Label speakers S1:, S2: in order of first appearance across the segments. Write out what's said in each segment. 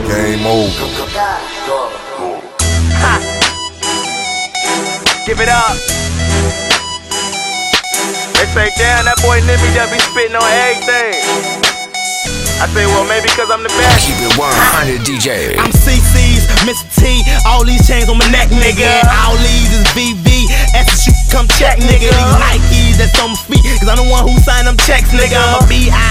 S1: Game over.
S2: Ha. Give it up. They say, damn, that boy Nimmy just be spitting on everything. I say, well, maybe because I'm the best.
S3: Keep it 100 DJ.
S4: I'm CC's, Mr. T, all these chains on my neck, nigga. All these is VV, S's you come check, nigga. These Nikes that's on my feet, cause I'm the one who signed them checks, nigga. I'm a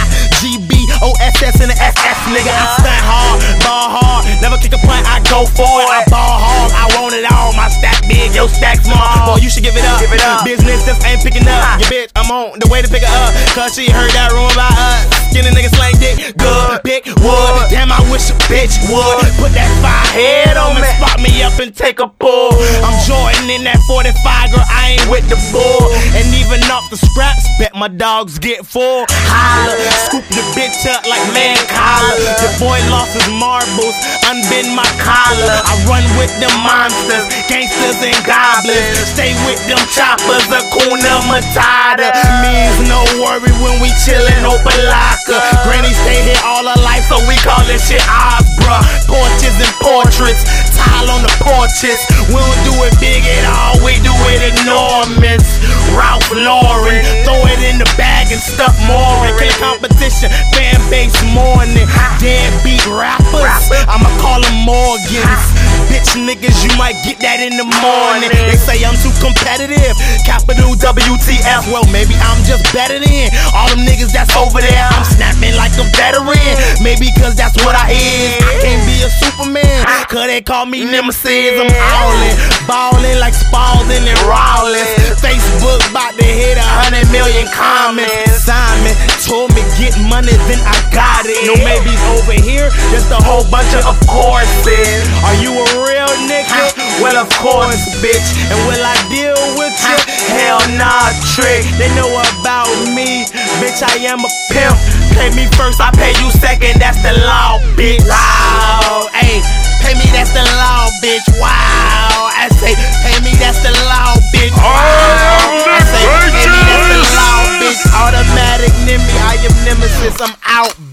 S4: BIGBOSS and the SS, nigga. I stunt hard, ball hard, never kick a punt, I go for it. I ball hard, I want it all, my stack big, your stack small. Boy, you should give it up. Business just ain't picking up. Your bitch, I'm on the way to pick her up, cause she heard that rumor about us. Skinny nigga slang dick, good, pick wood. Damn, I wish a bitch would put that fire head on me, spot me up and take a pull. I'm Jordan in that 45, girl, I ain't with the bull. And even off the scraps, bet my dogs get full. Holla, scoop the bitch up like man collar. The boy lost his marbles, unbend my collar. I run with them monsters, gangsters and goblins. Stay with them choppers, Hakuna Matata. Means no worry when we chillin' open locker. Granny stay here all her life, so we call this shit ours, bruh. Porches and portraits, tile on the porches. We don't do it big at all, we do it enormous. Ralph Lauren, throw it in the bag and stuff more. Kill competition, fan base morning. Deadbeat rappers, I'ma call them Morgans. Bitch niggas, you might get that in the morning. They say I'm too competitive, capital WTF. Well, maybe I'm just better than all them niggas that's over there. I'm snapping like a veteran, maybe cause that's what I is. I can't be a Superman, cause they call me Nemesis. I'm owlin', ballin' like Spalding and Rollins. Facebook bout to hit 100 million comments. Simon told me get money, then I got it. No maybes over here, just a whole bunch of courses. Are you a real nigga? Well, of course, bitch. And will I deal with you? Hell nah, trick. They know about me, bitch. I am a pimp. Pay me first, I pay you second. That's the law, bitch. Wow, hey, pay me, that's the law, bitch. Wow, I say, pay me, that's the law, bitch. Wow, I say, pay me, that's the law, bitch. Automatic Nimmy, I am Nemesis. I'm out,